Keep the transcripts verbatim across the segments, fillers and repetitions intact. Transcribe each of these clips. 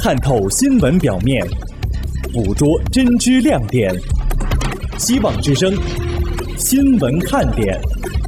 探透新闻表面，捕捉真知亮点。希望之声，新闻看点。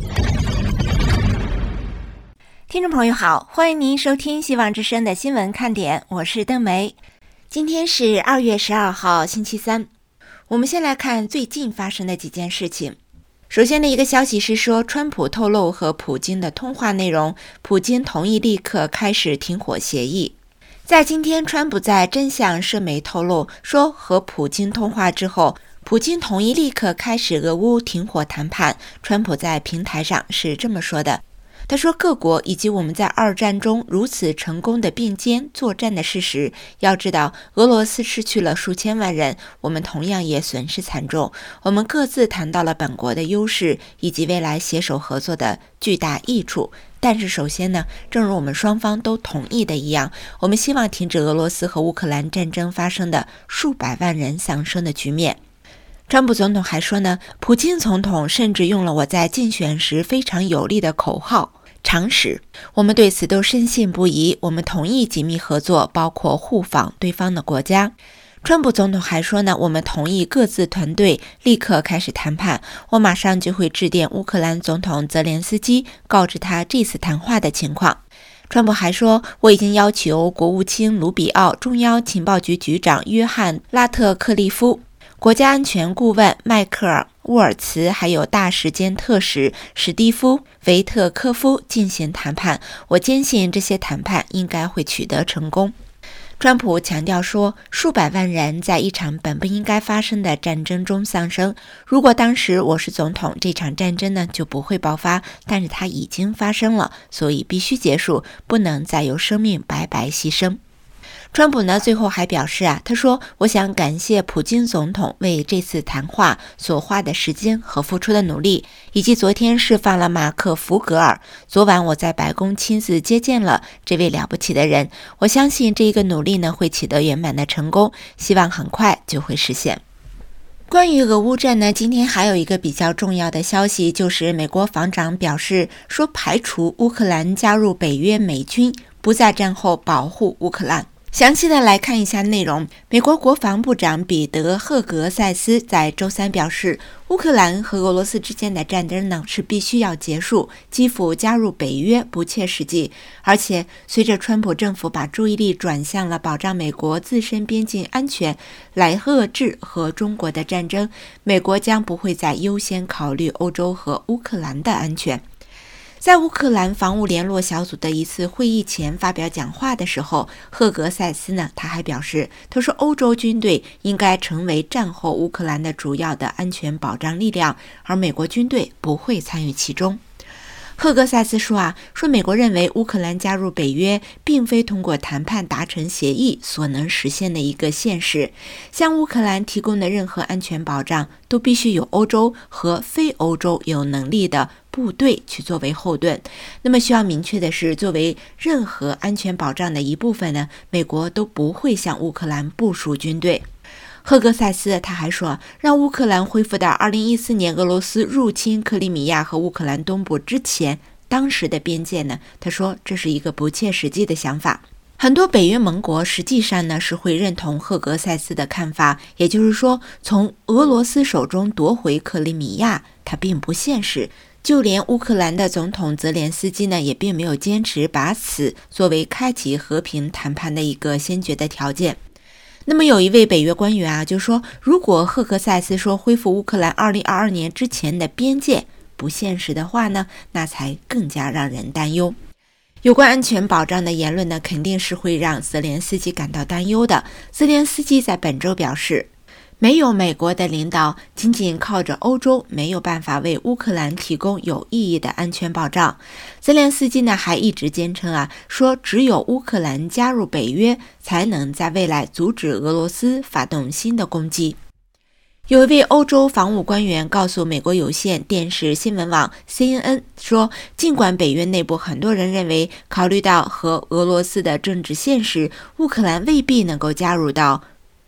听众朋友好，欢迎您收听希望之声的新闻看点，我是邓梅。今天是二月十二号，星期三。我们先来看最近发生的几件事情。首先的一个消息是说，川普透露和普京的通话内容，普京同意立刻开始停火协议。在今天，川普在真相社媒透露说，和普京通话之后，普京同意立刻开始俄乌停火谈判。川普在平台上是这么说的，他说，各国以及我们在二战中如此成功的并肩作战的事实，要知道俄罗斯失去了数千万人，我们同样也损失惨重。我们各自谈到了本国的优势以及未来携手合作的巨大益处。但是首先呢，正如我们双方都同意的一样，我们希望停止俄罗斯和乌克兰战争发生的数百万人丧生的局面。川普总统还说呢，普京总统甚至用了我在竞选时非常有力的口号常识，我们对此都深信不疑，我们同意紧密合作，包括互访对方的国家。川普总统还说呢，我们同意各自团队立刻开始谈判，我马上就会致电乌克兰总统泽连斯基，告知他这次谈话的情况。川普还说，我已经要求国务卿卢比奥、中央情报局局长约翰拉特克利夫、国家安全顾问迈克尔·沃尔茨，还有大使兼特使史蒂夫·维特科夫进行谈判。我坚信这些谈判应该会取得成功。川普强调说，数百万人在一场本不应该发生的战争中丧生。如果当时我是总统，这场战争呢就不会爆发，但是它已经发生了，所以必须结束，不能再有生命白白牺牲。川普呢最后还表示啊，他说，我想感谢普京总统为这次谈话所花的时间和付出的努力，以及昨天释放了马克·福格尔。昨晚我在白宫亲自接见了这位了不起的人，我相信这一个努力呢会取得圆满的成功，希望很快就会实现。关于俄乌战呢，今天还有一个比较重要的消息，就是美国防长表示说，排除乌克兰加入北约美军，不在战后保护乌克兰。详细的来看一下内容。美国国防部长彼得·赫格塞斯在周三表示，乌克兰和俄罗斯之间的战争呢是必须要结束，基辅加入北约不切实际。而且随着川普政府把注意力转向了保障美国自身边境安全来遏制和中国的战争，美国将不会再优先考虑欧洲和乌克兰的安全。在乌克兰防务联络小组的一次会议前发表讲话的时候，赫格塞斯呢，他还表示，他说欧洲军队应该成为战后乌克兰的主要的安全保障力量，而美国军队不会参与其中。赫格塞斯说啊，说美国认为乌克兰加入北约并非通过谈判达成协议所能实现的一个现实，向乌克兰提供的任何安全保障都必须有欧洲和非欧洲有能力的部队去作为后盾。那么需要明确的是，作为任何安全保障的一部分呢，美国都不会向乌克兰部署军队。赫格塞斯他还说，让乌克兰恢复到二零一四年俄罗斯入侵克里米亚和乌克兰东部之前当时的边界呢，他说这是一个不切实际的想法。很多北约盟国实际上呢是会认同赫格塞斯的看法，也就是说，从俄罗斯手中夺回克里米亚它并不现实。就连乌克兰的总统泽连斯基呢，也并没有坚持把此作为开启和平谈判的一个先决的条件。那么有一位北约官员啊，就说，如果赫格塞斯说恢复乌克兰二零二二年之前的边界不现实的话呢，那才更加让人担忧。有关安全保障的言论呢，肯定是会让泽连斯基感到担忧的。泽连斯基在本周表示，没有美国的领导，仅仅靠着欧洲没有办法为乌克兰提供有意义的安全保障。泽连斯基呢还一直坚称啊，说只有乌克兰加入北约，才能在未来阻止俄罗斯发动新的攻击。有一位欧洲防务官员告诉美国有线电视新闻网 C N N 说，尽管北约内部很多人认为，考虑到和俄罗斯的政治现实，乌克兰未必能够加入到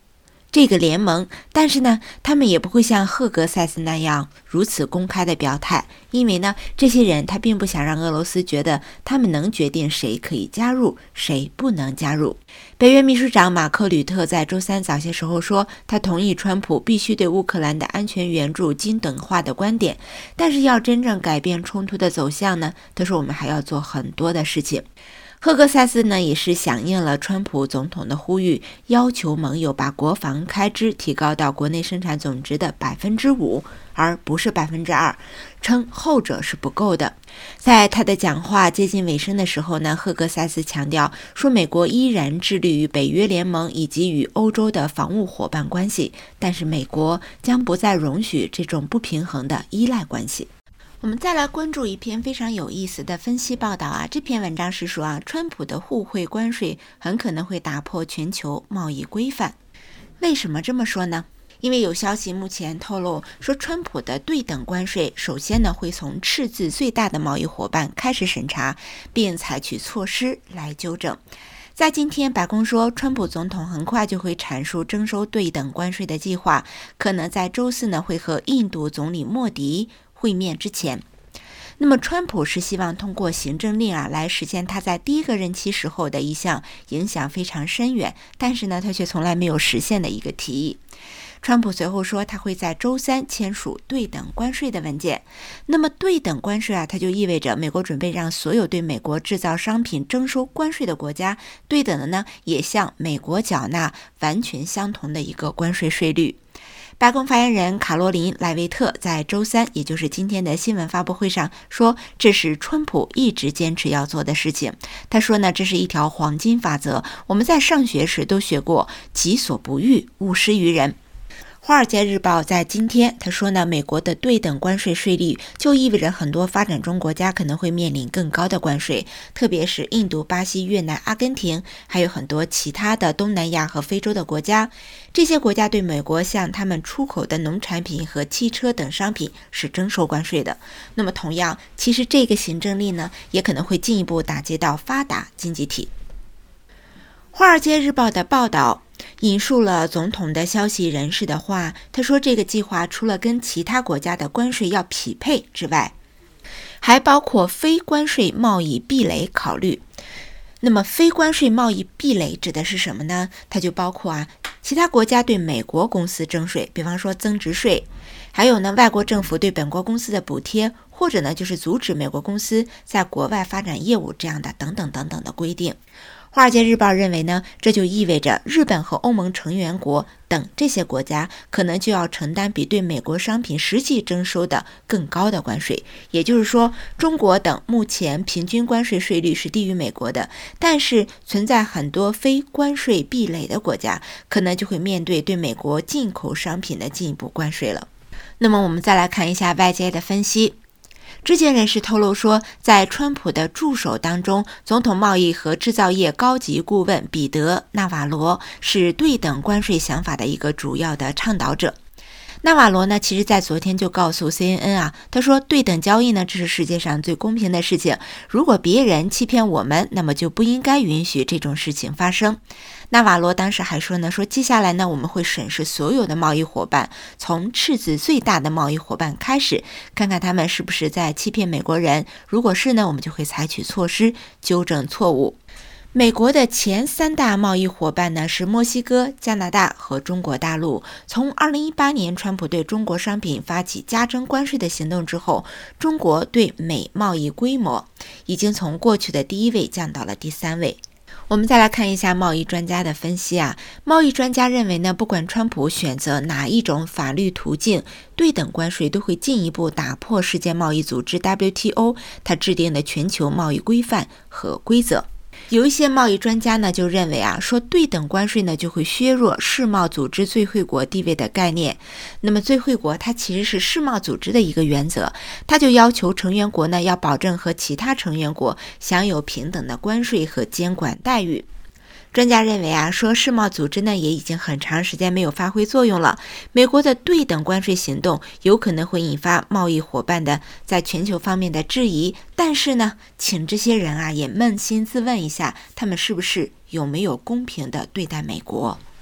这个联盟，但是呢，他们也不会像赫格塞斯那样如此公开的表态，因为呢，这些人他并不想让俄罗斯觉得他们能决定谁可以加入，谁不能加入。北约秘书长马克·吕特在周三早些时候说，他同意川普必须对乌克兰的安全援助均等化的观点，但是要真正改变冲突的走向呢，他说我们还要做很多的事情。赫格塞斯呢也是响应了川普总统的呼吁，要求盟友把国防开支提高到国内生产总值的百分之五，而不是百分之二，称后者是不够的。在他的讲话接近尾声的时候呢，赫格塞斯强调说，美国依然致力于北约联盟以及与欧洲的防务伙伴关系，但是美国将不再容许这种不平衡的依赖关系。我们再来关注一篇非常有意思的分析报道啊，这篇文章是说啊，川普的互惠关税很可能会打破全球贸易规范。为什么这么说呢？因为有消息目前透露说，川普的对等关税首先呢会从赤字最大的贸易伙伴开始审查，并采取措施来纠正。在今天，白宫说，川普总统很快就会阐述征收对等关税的计划，可能在周四呢会和印度总理莫迪会面之前。那么川普是希望通过行政令啊来实现他在第一个任期时候的一项影响非常深远，但是呢他却从来没有实现的一个提议。川普随后说他会在周三签署对等关税的文件。那么对等关税啊，它就意味着美国准备让所有对美国制造商品征收关税的国家对等的呢也向美国缴纳完全相同的一个关税税率。白宫发言人卡罗琳·莱维特在周三，也就是今天的新闻发布会上说，这是川普一直坚持要做的事情。他说呢，这是一条黄金法则，我们在上学时都学过，己所不欲，勿施于人。华尔街日报在今天他说呢，美国的对等关税税率就意味着很多发展中国家可能会面临更高的关税，特别是印度、巴西、越南、阿根廷，还有很多其他的东南亚和非洲的国家。这些国家对美国向他们出口的农产品和汽车等商品是征收关税的。那么同样，其实这个行政令呢，也可能会进一步打击到发达经济体。华尔街日报的报道引述了总统的消息人士的话，他说这个计划除了跟其他国家的关税要匹配之外，还包括非关税贸易壁垒考虑。那么非关税贸易壁垒指的是什么呢？它就包括啊，其他国家对美国公司征税，比方说增值税，还有呢，外国政府对本国公司的补贴，或者呢，就是阻止美国公司在国外发展业务这样的等等等等的规定。华尔街日报认为呢，这就意味着日本和欧盟成员国等这些国家可能就要承担比对美国商品实际征收的更高的关税。也就是说，中国等目前平均关税税率是低于美国的，但是存在很多非关税壁垒的国家，可能就会面对对美国进口商品的进一步关税了。那么我们再来看一下外界的分析。知情人士透露说，在川普的助手当中，总统贸易和制造业高级顾问彼得·纳瓦罗是对等关税想法的一个主要的倡导者。纳瓦罗呢，其实在昨天就告诉 C N N 啊，他说对等交易呢，这是世界上最公平的事情。如果别人欺骗我们，那么就不应该允许这种事情发生。纳瓦罗当时还说呢，说接下来呢，我们会审视所有的贸易伙伴，从赤字最大的贸易伙伴开始，看看他们是不是在欺骗美国人。如果是呢，我们就会采取措施纠正错误。美国的前三大贸易伙伴呢是墨西哥、加拿大和中国大陆。从二零一八年川普对中国商品发起加征关税的行动之后，中国对美贸易规模已经从过去的第一位降到了第三位。我们再来看一下贸易专家的分析啊，贸易专家认为呢，不管川普选择哪一种法律途径，对等关税都会进一步打破世界贸易组织 W T O 它制定的全球贸易规范和规则。有一些贸易专家呢就认为啊，说对等关税呢就会削弱世贸组织最惠国地位的概念。那么最惠国它其实是世贸组织的一个原则，它就要求成员国呢要保证和其他成员国享有平等的关税和监管待遇。专家认为啊，说世贸组织呢也已经很长时间没有发挥作用了。美国的对等关税行动有可能会引发贸易伙伴的在全球方面的质疑，但是呢，请这些人啊也扪心自问一下，他们是不是有没有公平的对待美国？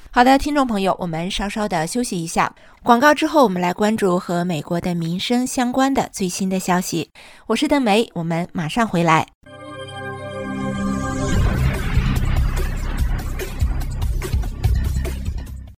好的，听众朋友，我们稍稍的休息一下，广告之后我们来关注和美国的民生相关的最新的消息。我是邓梅，我们马上回来。